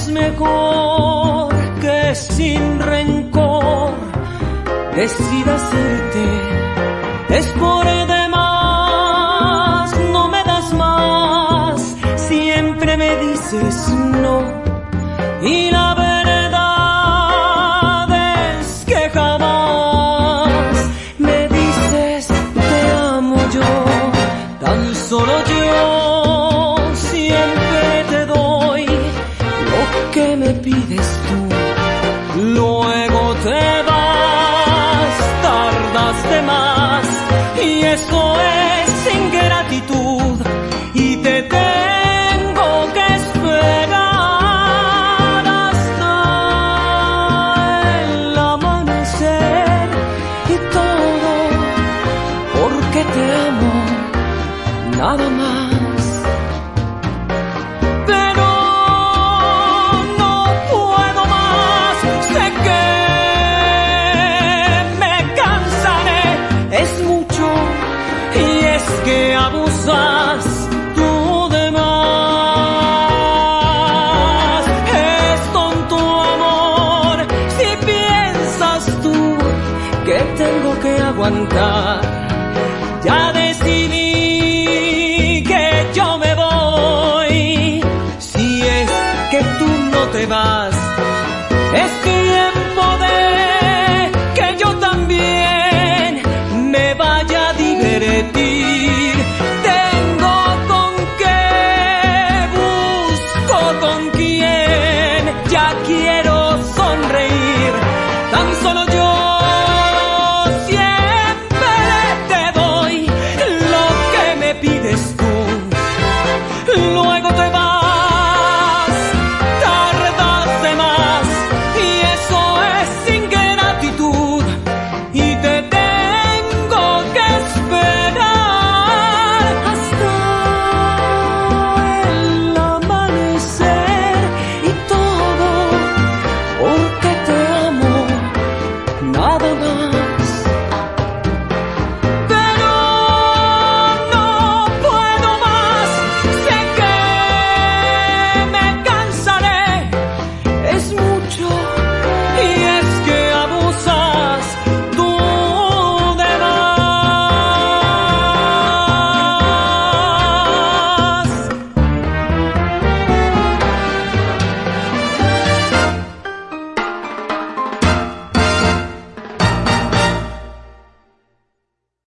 mejor que sin rencor decida hacerte. Es por demás, no me das más, siempre me dices no. Y la verdad es que jamás me dices te amo yo, tan solo yo siempre te doy lo que me pides tú. Luego te vas, tardas de más, y eso es ingratitud, y te tengo que esperar hasta el amanecer, y todo porque te amo, nada más. Que abusas tú de más. Es tonto amor si piensas tú que tengo que aguantar. Ya decidí que yo me voy. Si es que tú no te vas,